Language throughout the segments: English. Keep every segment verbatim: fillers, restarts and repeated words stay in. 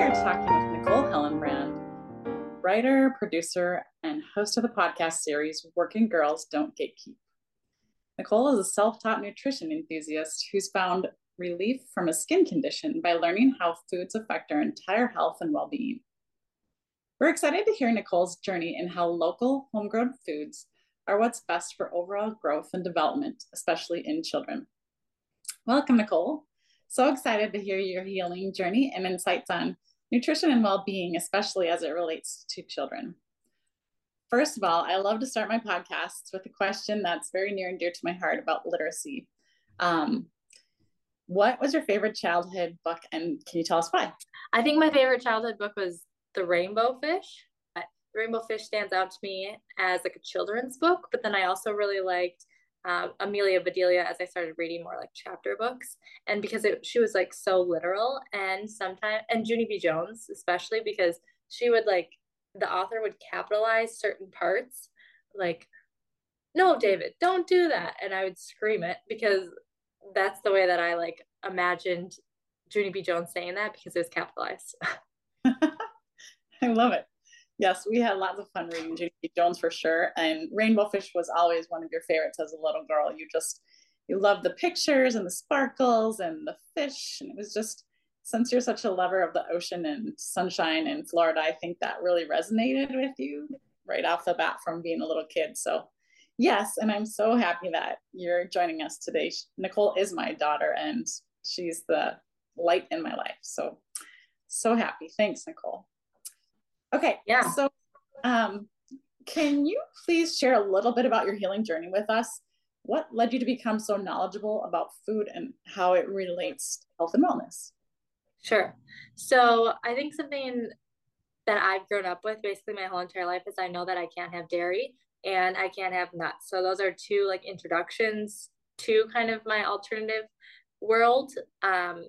are talking with Nicole Hillenbrand, writer, producer, and host of the podcast series Working Girls Don't Gatekeep. Nicole is a self-taught nutrition enthusiast who's found relief from a skin condition by learning how foods affect our entire health and well-being. We're excited to hear Nicole's journey and how local homegrown foods are what's best for overall growth and development, especially in children. Welcome, Nicole. So excited to hear your healing journey and insights on nutrition and well-being, especially as it relates to children. First of all, I love to start my podcasts with a question that's very near and dear to my heart about literacy. Um, what was your favorite childhood book, and can you tell us why? I think my favorite childhood book was The Rainbow Fish. The Rainbow Fish stands out to me as like a children's book, but then I also really liked um, Amelia Bedelia as I started reading more like chapter books, and because it, she was like so literal, and sometimes, and Junie B. Jones, especially because she would like, the author would capitalize certain parts, like, no, David, don't do that. And I would scream it because that's the way that I like imagined Junie B. Jones saying that, because it was capitalized. I love it. Yes, we had lots of fun reading Junie B. Jones for sure. And Rainbow Fish was always one of your favorites as a little girl. You just, you loved the pictures and the sparkles and the fish. And it was just, since you're such a lover of the ocean and sunshine in Florida, I think that really resonated with you right off the bat from being a little kid. So yes, and I'm so happy that you're joining us today. Nicole is my daughter and she's the light in my life. So, so happy. Thanks, Nicole. Okay, yeah. So um, can you please share a little bit about your healing journey with us? What led you to become so knowledgeable about food and how it relates to health and wellness? Sure. So I think something that I've grown up with basically my whole entire life is I know that I can't have dairy and I can't have nuts. So those are two like introductions to kind of my alternative world. Um,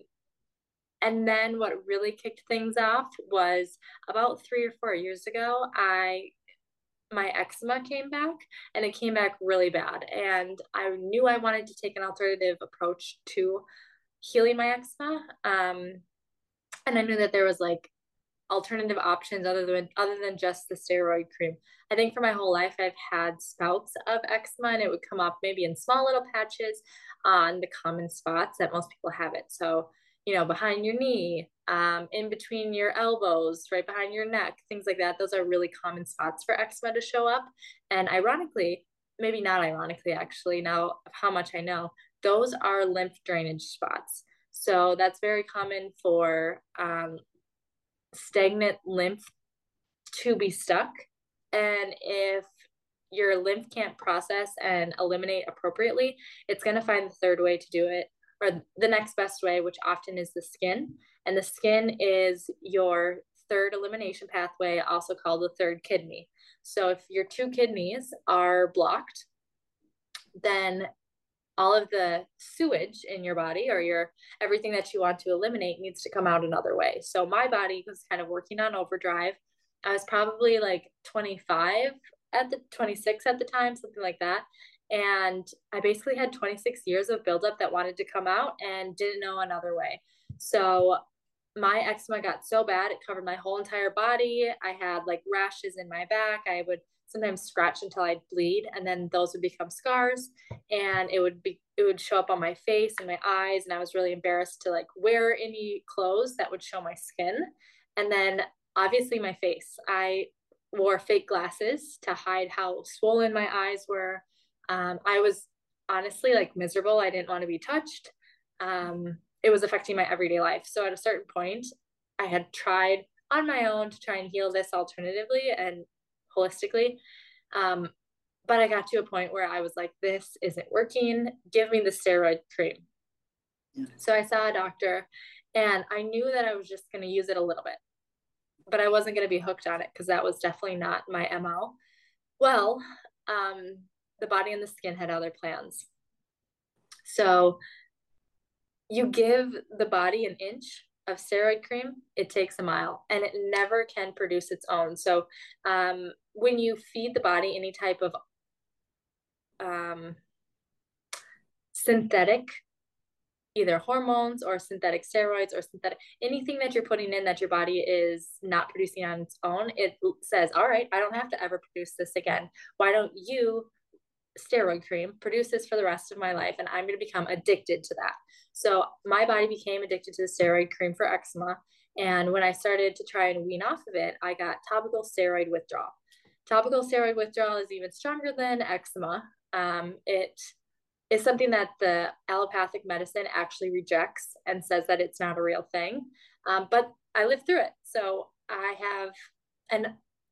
And then what really kicked things off was about three or four years ago, I my eczema came back, and it came back really bad. And I knew I wanted to take an alternative approach to healing my eczema. Um, and I knew that there was like alternative options other than other than just the steroid cream. I think for my whole life I've had spouts of eczema, and it would come up maybe in small little patches on the common spots that most people have it. So you know, behind your knee, um, in between your elbows, right behind your neck, things like that. Those are really common spots for eczema to show up. And ironically, maybe not ironically, actually, now of how much I know, those are lymph drainage spots. So that's very common for um, stagnant lymph to be stuck. And if your lymph can't process and eliminate appropriately, it's going to find the third way to do it, or the next best way, which often is the skin. And the skin is your third elimination pathway, also called the third kidney. So if your two kidneys are blocked, then all of the sewage in your body, or your everything that you want to eliminate, needs to come out another way. So my body was kind of working on overdrive. I was probably like twenty-five at the twenty-six at the time, something like that. And I basically had twenty-six years of buildup that wanted to come out and didn't know another way. So my eczema got so bad, it covered my whole entire body. I had like rashes in my back. I would sometimes scratch until I'd bleed, and then those would become scars, and it would be, it would show up on my face and my eyes. And I was really embarrassed to like wear any clothes that would show my skin. And then obviously my face, I wore fake glasses to hide how swollen my eyes were. Um, I was honestly like miserable. I didn't want to be touched. Um, it was affecting my everyday life. So at a certain point, I had tried on my own to try and heal this alternatively and holistically. Um, but I got to a point where I was like, this isn't working. Give me the steroid cream. Yeah. So I saw a doctor, and I knew that I was just going to use it a little bit, but I wasn't going to be hooked on it because that was definitely not my M O. Well, um, the body and the skin had other plans. So you give the body an inch of steroid cream, it takes a mile, and it never can produce its own. So um, when you feed the body any type of um, synthetic either hormones or synthetic steroids or synthetic anything that you're putting in that your body is not producing on its own. It says, all right, I don't have to ever produce this again. Why don't you, steroid cream, produce this for the rest of my life, and I'm going to become addicted to that. So my body became addicted to the steroid cream for eczema. And when I started to try and wean off of it, I got topical steroid withdrawal. Topical steroid withdrawal is even stronger than eczema. Um, it is something that the allopathic medicine actually rejects and says that it's not a real thing. Um, but I lived through it. So I have, and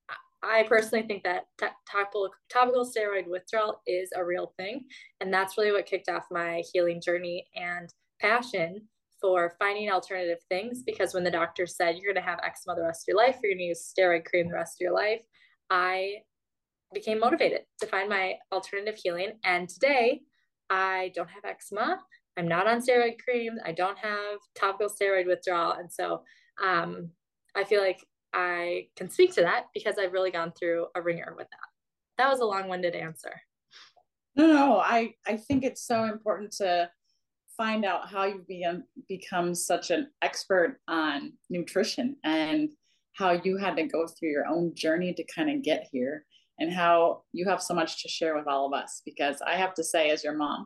I personally think that t- topical, topical steroid withdrawal is a real thing. And that's really what kicked off my healing journey and passion for finding alternative things. Because when the doctor said, you're going to have eczema the rest of your life, you're going to use steroid cream the rest of your life, I became motivated to find my alternative healing. And today, I don't have eczema. I'm not on steroid cream. I don't have topical steroid withdrawal. And so um, I feel like I can speak to that because I've really gone through a ringer with that. That was a long-winded answer. No, no, I, I think it's so important to find out how you be, become such an expert on nutrition and how you had to go through your own journey to kind of get here, and how you have so much to share with all of us. Because I have to say, as your mom,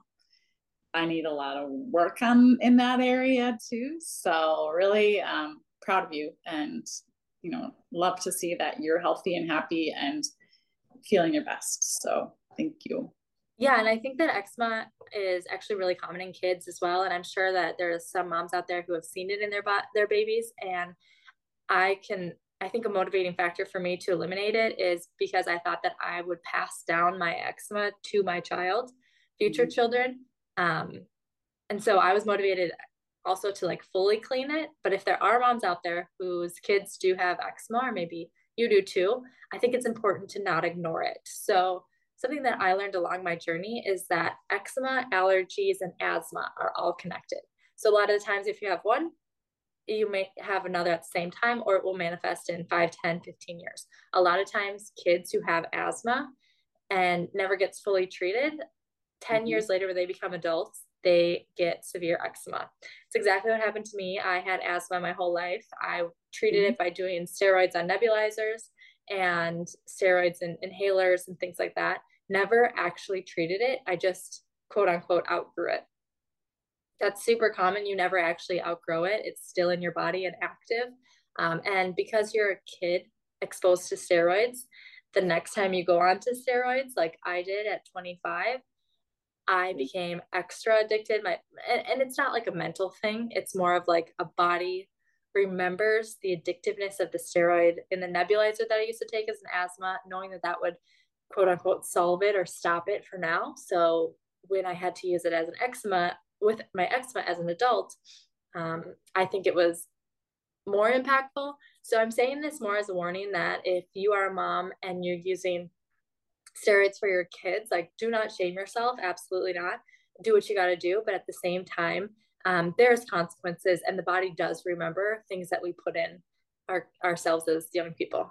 I need a lot of work on in that area too. So really um, proud of you, and you know, love to see that you're healthy and happy and feeling your best. So thank you. Yeah, and I think that eczema is actually really common in kids as well. And I'm sure that there's some moms out there who have seen it in their their babies. And I can, I think a motivating factor for me to eliminate it is because I thought that I would pass down my eczema to my child, future mm-hmm. children. Um, and so I was motivated also to like fully clean it. But if there are moms out there whose kids do have eczema, or maybe you do too, I think it's important to not ignore it. So something that I learned along my journey is that eczema, allergies, and asthma are all connected. So a lot of the times if you have one, you may have another at the same time, or it will manifest in five, ten, fifteen years. A lot of times kids who have asthma and never gets fully treated, ten mm-hmm. years later when they become adults, they get severe eczema. It's exactly what happened to me. I had asthma my whole life. I treated mm-hmm. it by doing steroids on nebulizers and steroids and inhalers and things like that. Never actually treated it. I just quote unquote outgrew it. That's super common. You never actually outgrow it. It's still in your body and active. Um, and because you're a kid exposed to steroids, the next time you go on to steroids, like I did at twenty-five, I became extra addicted. My and, and it's not like a mental thing. It's more of like a body remembers the addictiveness of the steroid in the nebulizer that I used to take as an asthma, knowing that that would quote unquote solve it or stop it for now. So when I had to use it as an eczema, with my eczema as an adult, um, I think it was more impactful. So I'm saying this more as a warning that if you are a mom and you're using steroids for your kids, like do not shame yourself. Absolutely not. Do what you got to do. But at the same time, um, there's consequences, and the body does remember things that we put in our, ourselves as young people.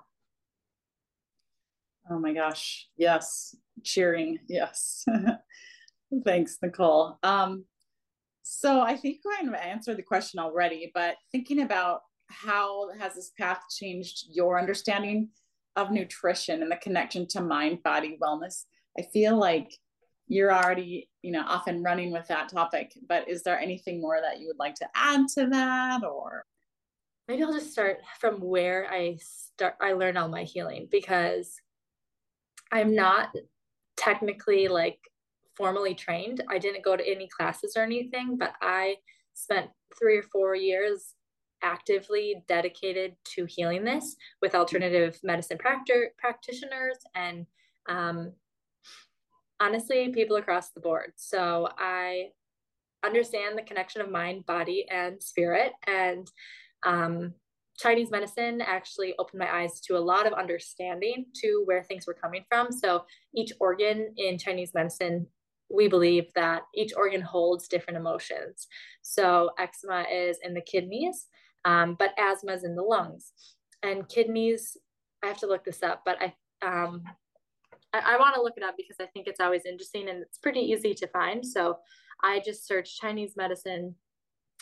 Oh my gosh. Yes. Cheering. Yes. Thanks, Nicole. Um, so I think I kind of answered the question already, but thinking about how has this path changed your understanding of nutrition and the connection to mind body wellness? I feel like you're already, you know, off and running with that topic, but is there anything more that you would like to add to that? Or maybe I'll just start from where I start. I learned all my healing, because I'm not technically like formally trained. I didn't go to any classes or anything, but I spent three or four years actively dedicated to healing this with alternative medicine practi- practitioners and um, honestly, people across the board. So I understand the connection of mind, body, and spirit. And um, Chinese medicine actually opened my eyes to a lot of understanding to where things were coming from. So each organ in Chinese medicine, we believe that each organ holds different emotions. So eczema is in the kidneys, um, but asthma is in the lungs. And kidneys, I have to look this up, but I um, I, I want to look it up because I think it's always interesting and it's pretty easy to find. So I just searched Chinese medicine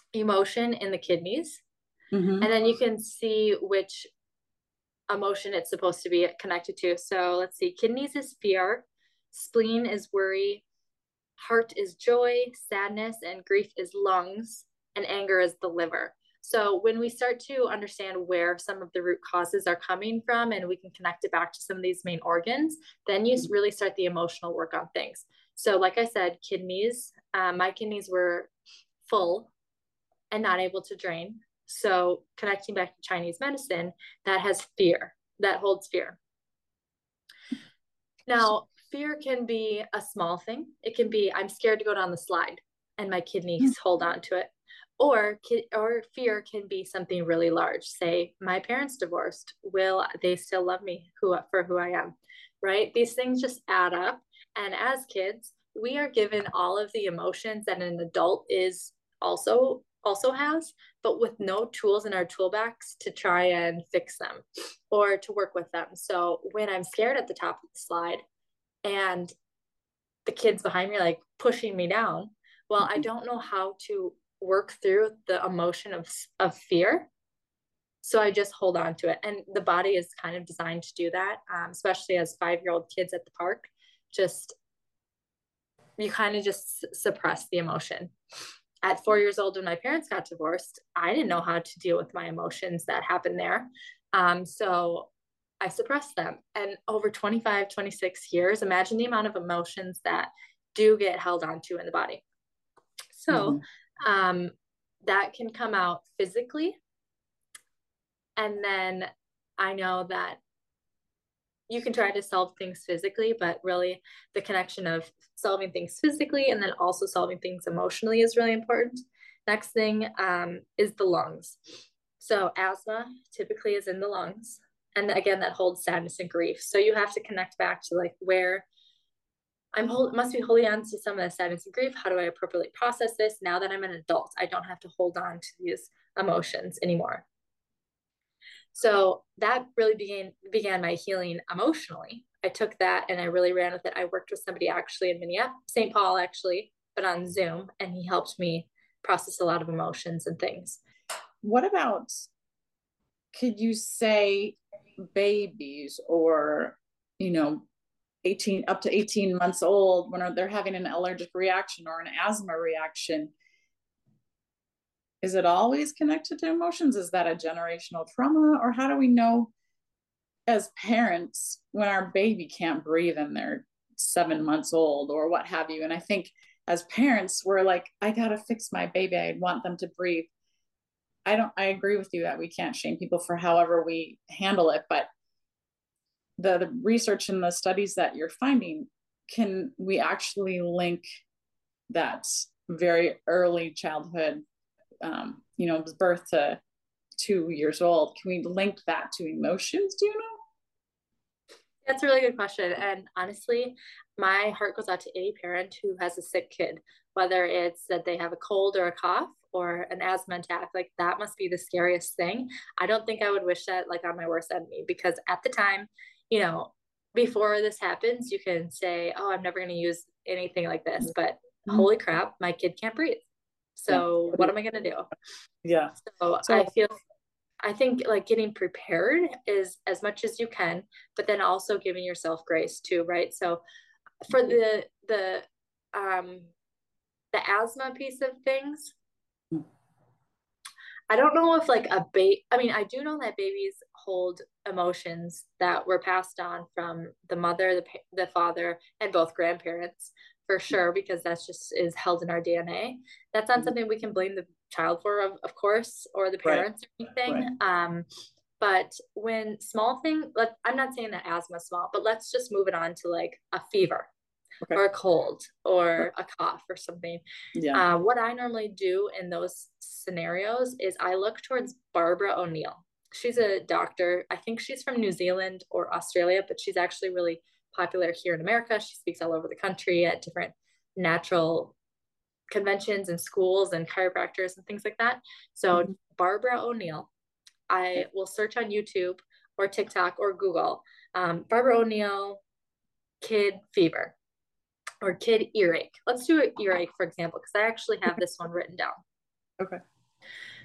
emotion in the kidneys. Mm-hmm. And then you can see which emotion it's supposed to be connected to. So let's see, kidneys is fear, spleen is worry, heart is joy, sadness and grief is lungs, and anger is the liver. So when we start to understand where some of the root causes are coming from and we can connect it back to some of these main organs, then you really start the emotional work on things. So like I said, kidneys, um, my kidneys were full and not able to drain. So connecting back to Chinese medicine, that has fear, that holds fear. Now, fear can be a small thing. It can be, I'm scared to go down the slide and my kidneys hold on to it. Or, or fear can be something really large. Say, my parents divorced. Will they still love me who, for who I am? Right? These things just add up. And as kids, we are given all of the emotions that an adult is also also has, but with no tools in our toolbox to try and fix them or to work with them. So when I'm scared at the top of the slide and the kids behind me are like pushing me down, well, I don't know how to work through the emotion of, of fear. So I just hold on to it. And the body is kind of designed to do that, um, especially as five-year-old kids at the park. Just, you kind of just suppress the emotion. At four years old, when my parents got divorced, I didn't know how to deal with my emotions that happened there. Um, so I suppressed them. And over twenty-five, twenty-six years, imagine the amount of emotions that do get held onto in the body. So mm-hmm. um, that can come out physically. And then I know that you can try to solve things physically, but really the connection of solving things physically and then also solving things emotionally is really important. Next thing um, is the lungs. So asthma typically is in the lungs. And again, that holds sadness and grief. So you have to connect back to like where I'm hold, must be holding on to some of the sadness and grief. How do I appropriately process this now that I'm an adult? I don't have to hold on to these emotions anymore. So that really began began my healing emotionally. I took that and I really ran with it. I worked with somebody actually in Minneapolis, Saint Paul actually, but on Zoom, and he helped me process a lot of emotions and things. What about, could you say babies or, you know, eighteen up to eighteen months old when they're having an allergic reaction or an asthma reaction? Is it always connected to emotions? Is that a generational trauma? Or how do we know as parents when our baby can't breathe and they're seven months old or what have you? And I think as parents, we're like, I got to fix my baby. I want them to breathe. I don't, I agree with you that we can't shame people for however we handle it, but the, the research and the studies that you're finding, can we actually link that very early childhood, um, you know, birth to two years old, can we link that to emotions? Do you know? That's a really good question. And honestly, my heart goes out to any parent who has a sick kid, whether it's that they have a cold or a cough or an asthma attack. Like that must be the scariest thing. I don't think I would wish that like on my worst enemy, because at the time, you know, before this happens, you can say, oh, I'm never going to use anything like this, but mm-hmm. holy crap, my kid can't breathe. So yeah. What am I going to do? Yeah. So, so I feel, I think like getting prepared is as much as you can, but then also giving yourself grace too, right? So for the, the, um, the asthma piece of things, I don't know if like a baby, I mean, I do know that babies hold emotions that were passed on from the mother, the, the father, and both grandparents for sure, because that's just is held in our D N A. That's not something we can blame the child for, of, of course, or the parents right. or anything. Right. Um, but when small thing, let, I'm not saying that asthma is small, but let's just move it on to like a fever. Okay. Or a cold or a cough or something. Yeah. Uh, what I normally do in those scenarios is I look towards Barbara O'Neill. She's a doctor. I think she's from New Zealand or Australia, but she's actually really popular here in America. She speaks all over the country at different natural conventions and schools and chiropractors and things like that. So mm-hmm. Barbara O'Neill, I will search on YouTube or TikTok or Google, um, Barbara O'Neill, kid fever. Or kid earache. Let's do an earache, for example, because I actually have this one written down. Okay.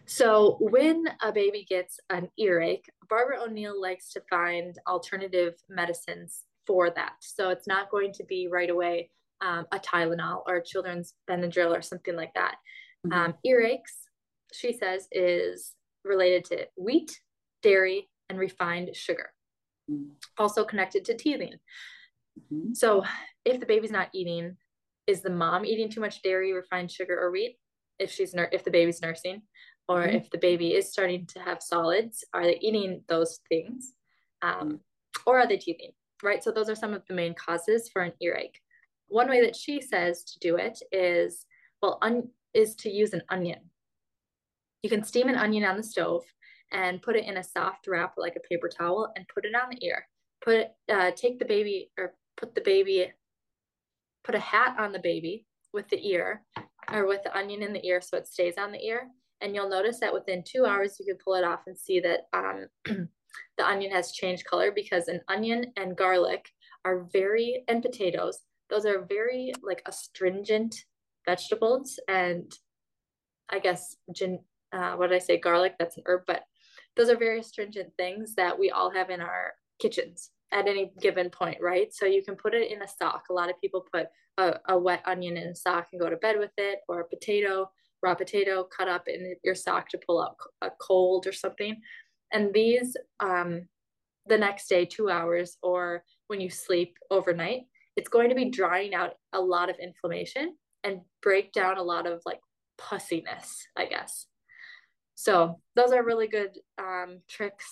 So when a baby gets an earache, Barbara O'Neill likes to find alternative medicines for that. So it's not going to be right away um, a Tylenol or a children's Benadryl or something like that. Mm-hmm. Um, earaches, she says, is related to wheat, dairy, and refined sugar, mm-hmm. also connected to teething. Mm-hmm. So if the baby's not eating, is the mom eating too much dairy, refined sugar, or wheat? If she's nur- if the baby's nursing, or mm-hmm. if the baby is starting to have solids, are they eating those things, um, or are they teething? Right. So those are some of the main causes for an earache. One way that she says to do it is, well, un- is to use an onion. You can steam an onion on the stove and put it in a soft wrap like a paper towel and put it on the ear. Put it, uh, take the baby or put the baby, put a hat on the baby with the ear or with the onion in the ear so it stays on the ear. And you'll notice that within two hours, you can pull it off and see that um, the onion has changed color, because an onion and garlic are very, and potatoes, those are very like astringent vegetables. And I guess, gin, uh, what did I say? Garlic, that's an herb, but those are very astringent things that we all have in our kitchens at any given point, right? So you can put it in a sock. A lot of people put a, a wet onion in a sock and go to bed with it, or a potato, raw potato cut up in your sock to pull out a cold or something. And these, um, the next day, two hours, or when you sleep overnight, it's going to be drying out a lot of inflammation and break down a lot of like pussiness, I guess. So those are really good um, tricks.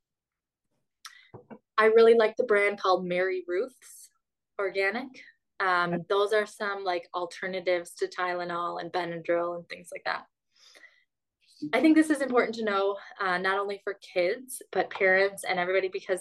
I really like the brand called Mary Ruth's Organic. Um, those are some like alternatives to Tylenol and Benadryl and things like that. I think this is important to know, uh, not only for kids, but parents and everybody, because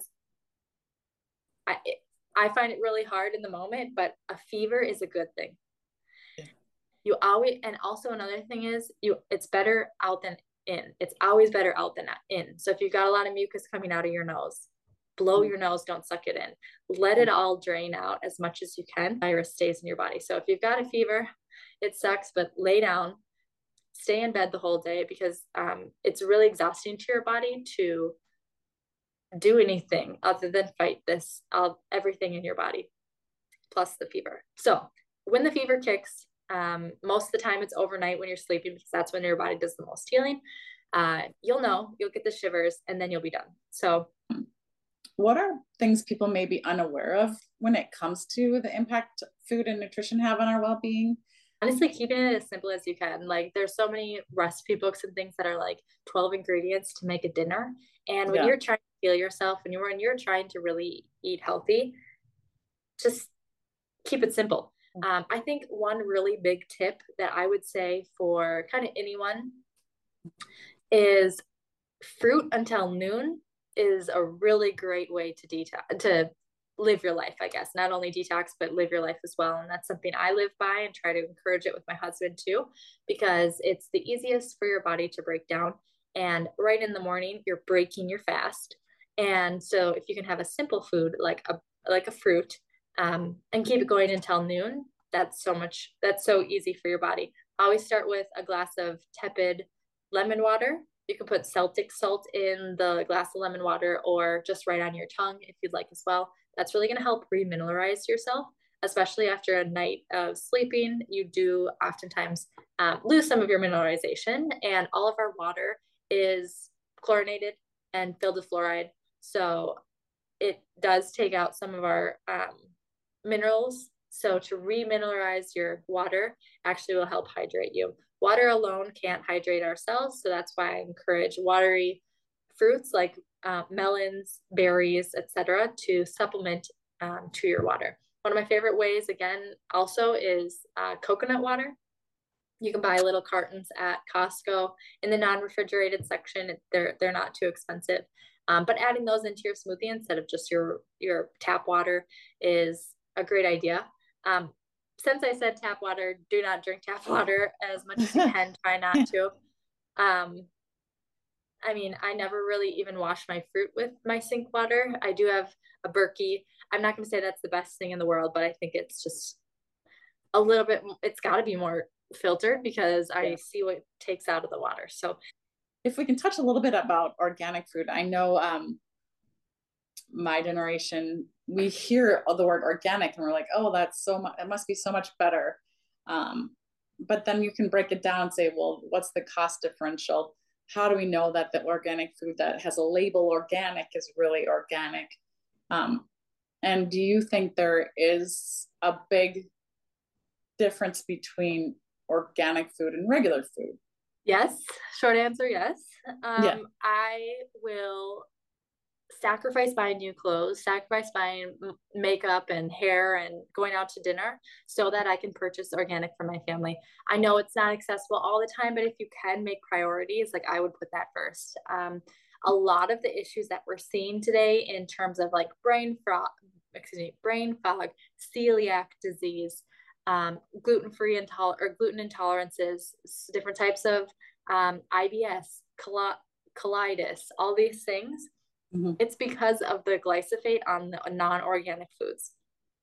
I, I find it really hard in the moment, but a fever is a good thing. Yeah. You always, and also another thing is you, it's better out than in. It's always better out than in. So if you've got a lot of mucus coming out of your nose, blow your nose, don't suck it in. Let it all drain out as much as you can. Virus stays in your body. So if you've got a fever, it sucks, but lay down, stay in bed the whole day, because um, it's really exhausting to your body to do anything other than fight this, uh, everything in your body, plus the fever. So when the fever kicks, um, most of the time it's overnight when you're sleeping, because that's when your body does the most healing. Uh, you'll know, you'll get the shivers, and then you'll be done. So what are things people may be unaware of when it comes to the impact food and nutrition have on our well-being? Honestly, keeping it as simple as you can. Like, there's so many recipe books and things that are like twelve ingredients to make a dinner. And when yeah. you're trying to heal yourself, when you're when you're trying to really eat healthy, just keep it simple. Um, I think one really big tip that I would say for kind of anyone is fruit until noon is a really great way to detox, to live your life, I guess. Not only detox, but live your life as well. And that's something I live by and try to encourage it with my husband too, because it's the easiest for your body to break down. And right in the morning, you're breaking your fast. And so if you can have a simple food like a like a fruit, um, and keep it going until noon, that's so much, that's so easy for your body. Always start with a glass of tepid lemon water. You can put Celtic salt in the glass of lemon water, or just right on your tongue if you'd like as well. That's really going to help remineralize yourself, especially after a night of sleeping. You do oftentimes um, lose some of your mineralization, and all of our water is chlorinated and filled with fluoride. So it does take out some of our um, minerals. So to remineralize your water actually will help hydrate you. Water alone can't hydrate our cells. So that's why I encourage watery fruits like uh, melons, berries, et cetera to supplement um, to your water. One of my favorite ways, again, also is uh, coconut water. You can buy little cartons at Costco in the non-refrigerated section. They're, they're not too expensive. Um, but adding those into your smoothie instead of just your, your tap water is a great idea. Um, since I said tap water, do not drink tap water as much as you can. Try not to. Um, I mean, I never really even wash my fruit with my sink water. I do have a Berkey. I'm not going to say that's the best thing in the world, but I think it's just a little bit, it's got to be more filtered, because I yeah. see what it takes out of the water. So if we can touch a little bit about organic food, I know um, my generation, we hear the word organic and we're like, oh, that's so much, it must be so much better. Um, but then you can break it down and say, well, what's the cost differential? How do we know that the organic food that has a label organic is really organic? Um, and do you think there is a big difference between organic food and regular food? Yes, short answer, yes. Um, Yeah. I will sacrifice buying new clothes, sacrifice buying makeup and hair and going out to dinner so that I can purchase organic for my family. I know it's not accessible all the time, but if you can make priorities, like I would put that first. Um, a lot of the issues that we're seeing today in terms of like brain fog, excuse me, brain fog, celiac disease, um, gluten-free intoler- or gluten intolerances, different types of um, I B S, col- colitis, all these things. Mm-hmm. It's because of the glyphosate on the non-organic foods.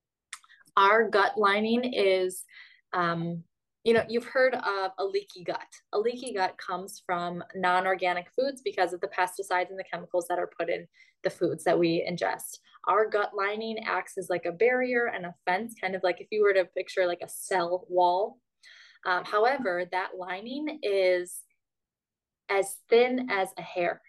Our gut lining is, um, you know, you've heard of a leaky gut. A leaky gut comes from non-organic foods because of the pesticides and the chemicals that are put in the foods that we ingest. Our gut lining acts as like a barrier and a fence, kind of like if you were to picture like a cell wall. Um, however, that lining is as thin as a hair.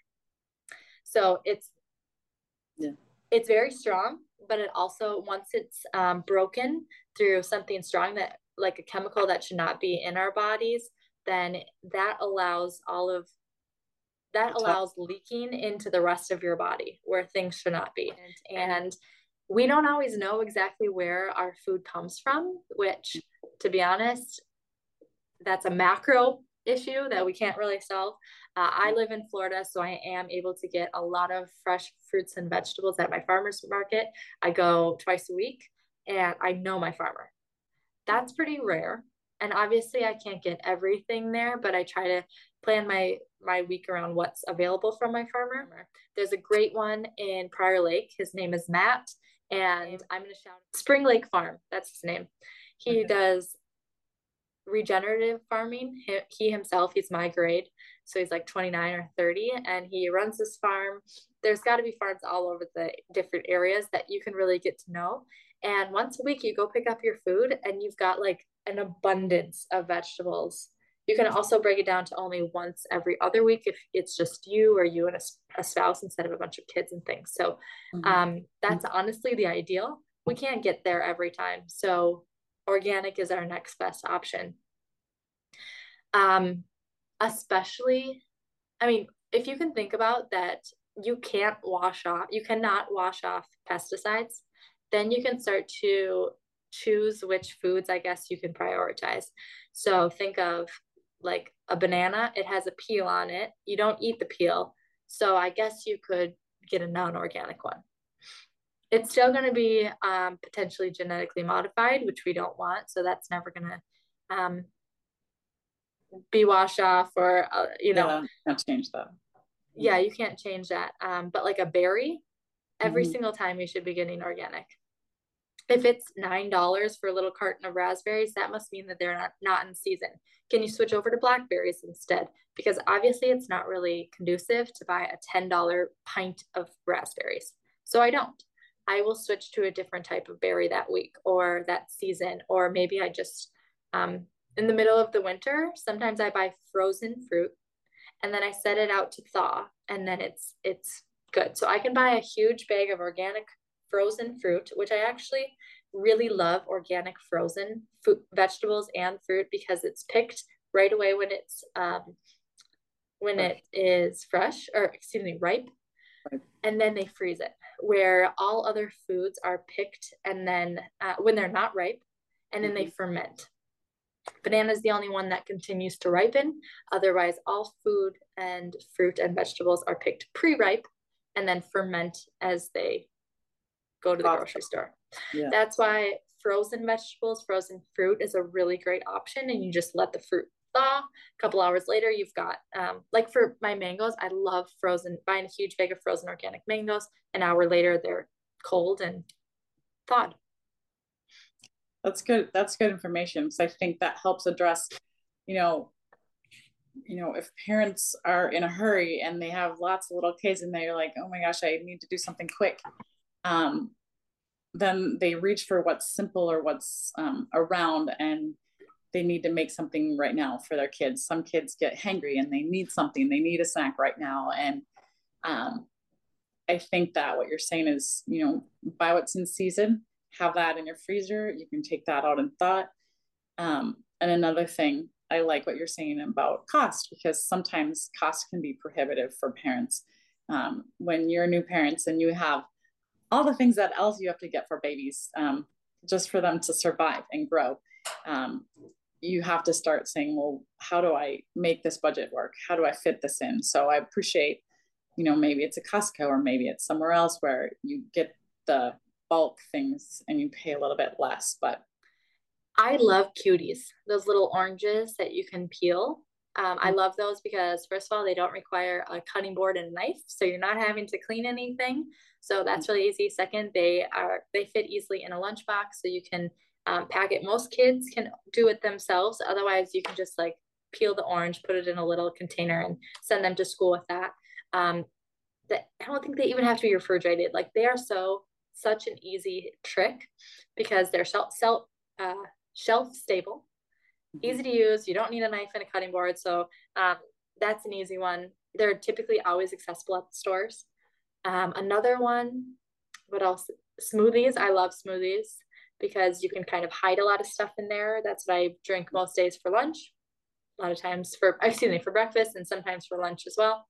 So it's Yeah. It's very strong, but it also, once it's um, broken through something strong that like a chemical that should not be in our bodies, then that allows all of that allows leaking into the rest of your body where things should not be. And, and we don't always know exactly where our food comes from, which, to be honest, that's a macro issue that we can't really solve. Uh, I live in Florida, so I am able to get a lot of fresh fruits and vegetables at my farmer's market. I go twice a week and I know my farmer. That's pretty rare. And obviously I can't get everything there, but I try to plan my, my week around what's available from my farmer. There's a great one in Prior Lake. His name is Matt, and I'm going to shout Spring Lake Farm. That's his name. He okay. does regenerative farming. He, he himself, he's my grade, so he's like twenty-nine or thirty, and he runs this farm. There's got to be farms all over the different areas that you can really get to know. And once a week you go pick up your food and you've got like an abundance of vegetables. You can also break it down to only once every other week if it's just you or you and a, a spouse instead of a bunch of kids and things. So um, that's honestly the ideal. We can't get there every time, so organic is our next best option. Um, especially, I mean, if you can think about that, you can't wash off, you cannot wash off pesticides, then you can start to choose which foods, I guess, you can prioritize. So think of like a banana, it has a peel on it. You don't eat the peel. So I guess you could get a non-organic one. It's still going to be um, potentially genetically modified, which we don't want. So that's never going to um, be washed off or, uh, you know. Yeah, can't change that. Yeah, you can't change that. Um, but like a berry, every mm-hmm. single time you should be getting organic. If it's nine dollars for a little carton of raspberries, that must mean that they're not, not in season. Can you switch over to blackberries instead? Because obviously it's not really conducive to buy a ten dollar pint of raspberries. So I don't. I will switch to a different type of berry that week or that season, or maybe I just, um, in the middle of the winter, sometimes I buy frozen fruit and then I set it out to thaw and then it's, it's good. So I can buy a huge bag of organic frozen fruit, which I actually really love organic frozen fruit, vegetables and fruit because it's picked right away when it's, um, when it is fresh or excuse me, ripe. Right. And then they freeze it, where all other foods are picked and then uh, when they're not ripe, and then mm-hmm. they ferment. Banana is the only one that continues to ripen. Otherwise, all food and fruit and vegetables are picked pre-ripe and then ferment as they go to the grocery store. Yeah. That's why frozen vegetables, frozen fruit is a really great option, and you just let the fruit thaw. A couple hours later, you've got, um, like for my mangoes, I love frozen, buying a huge bag of frozen organic mangoes. An hour later, they're cold and thawed. That's good. That's good information because I think that helps address, you know, you know, if parents are in a hurry and they have lots of little kids and they're like, oh my gosh, I need to do something quick. Um, then they reach for what's simple or what's um, around, and they need to make something right now for their kids. Some kids get hangry and they need something, they need a snack right now. And um, I think that what you're saying is, you know, buy what's in season, have that in your freezer. You can take that out and thaw it. Um, and another thing, I like what you're saying about cost, because sometimes cost can be prohibitive for parents. Um, when you're new parents and you have all the things that else you have to get for babies, um, just for them to survive and grow. Um, you have to start saying, well, how do I make this budget work? How do I fit this in? So I appreciate, you know, maybe it's a Costco or maybe it's somewhere else where you get the bulk things and you pay a little bit less. But I love cuties, those little oranges that you can peel. Um, I love those because, first of all, they don't require a cutting board and a knife, so you're not having to clean anything. So that's really easy. Second, they are they fit easily in a lunchbox, so you can um, pack it. Most kids can do it themselves. Otherwise, you can just like peel the orange, put it in a little container, and send them to school with that. Um, that I don't think they even have to be refrigerated. Like they are so such an easy trick because they're shelf shelf uh, shelf stable, easy to use. You don't need a knife and a cutting board, so um, that's an easy one. They're typically always accessible at the stores. Um, another one, what else? Smoothies. I love smoothies because you can kind of hide a lot of stuff in there. That's what I drink most days for lunch. A lot of times for, excuse me, for breakfast and sometimes for lunch as well.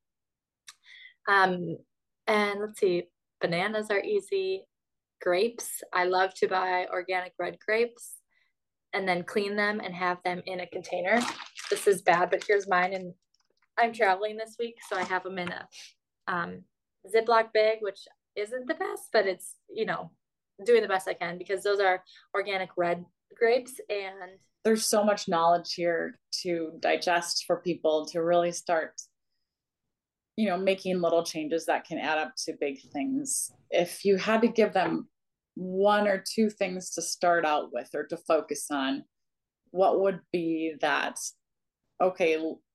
Um, and let's see, bananas are easy. Grapes. I love to buy organic red grapes and then clean them and have them in a container. This is bad, but here's mine. And I'm traveling this week, so I have them in a um, Ziploc bag, which isn't the best, but it's, you know, doing the best I can because those are organic red grapes. And there's so much knowledge here to digest for people to really start, you know, making little changes that can add up to big things. If you had to give them one or two things to start out with or to focus on, what would be that? Okay,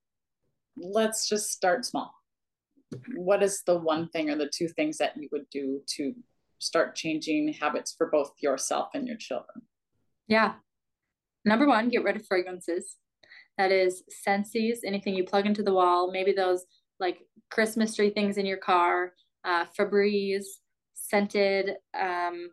let's just start small. What is the one thing or the two things that you would do to start changing habits for both yourself and your children? Yeah. Number one, get rid of fragrances. That is Scentsies, anything you plug into the wall, maybe those like Christmas tree things in your car, uh, Febreze, scented, um,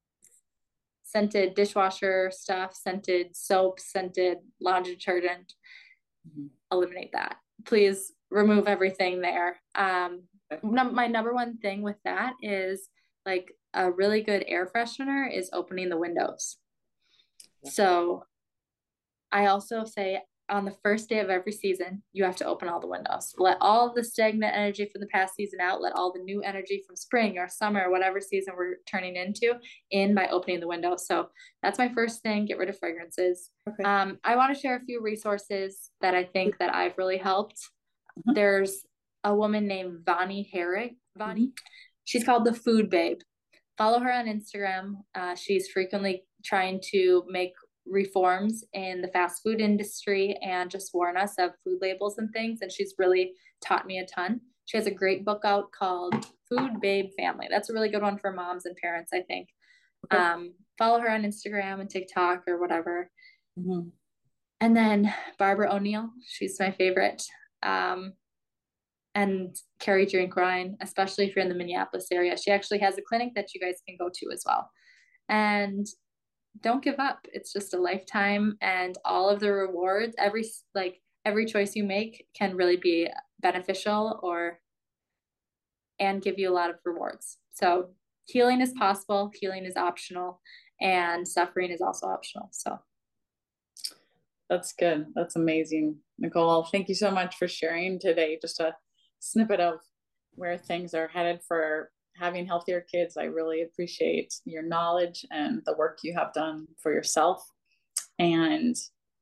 scented dishwasher stuff, scented soap, scented laundry detergent. Mm-hmm. Eliminate that. Please remove everything there. Um, num- my number one thing with that is like a really good air freshener is opening the windows. Yeah. So I also say on the first day of every season, you have to open all the windows. Let all the stagnant energy from the past season out. Let all the new energy from spring or summer or whatever season we're turning into in by opening the window. So that's my first thing. Get rid of fragrances. Okay. Um, I want to share a few resources that I think that I've really helped. Mm-hmm. There's a woman named Vani Herrick. Vani. Mm-hmm. She's called the Food Babe. Follow her on Instagram. Uh, she's frequently trying to make reforms in the fast food industry and just warn us of food labels and things. And she's really taught me a ton. She has a great book out called Food Babe Family. That's a really good one for moms and parents, I think. Okay. Um, follow her on Instagram and TikTok or whatever. Mm-hmm. And then Barbara O'Neill, she's my favorite. Um, and Carrie Drinkwine, especially if you're in the Minneapolis area. She actually has a clinic that you guys can go to as well. And don't give up. It's just a lifetime, and all of the rewards, every like every choice you make can really be beneficial or and give you a lot of rewards. So healing is possible, healing is optional, and suffering is also optional. So that's good. That's amazing. Nicole, thank you so much for sharing today. Just a snippet of where things are headed for having healthier kids. I really appreciate your knowledge and the work you have done for yourself. And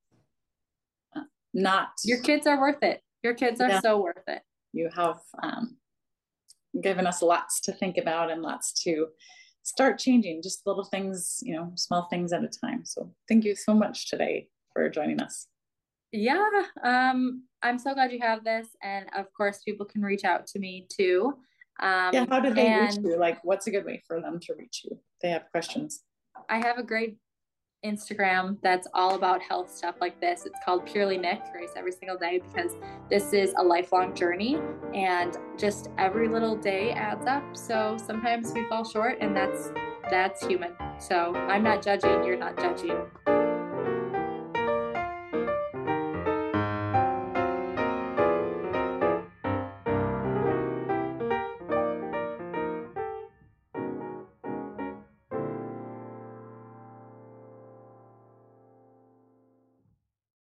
not your kids are worth it. Your kids are yeah, so worth it. You have um, given us lots to think about and lots to start changing, just little things, you know, small things at a time. So thank you so much today for joining us. Yeah, um, I'm so glad you have this. And of course, people can reach out to me too. Yeah, Um, how do they reach and you? Like, what's a good way for them to reach you? They have questions. I have a great Instagram that's all about health stuff like this. It's called Purely Nick, race every single day, because this is a lifelong journey and just every little day adds up. So sometimes we fall short, and that's that's human. So I'm not judging, you're not judging.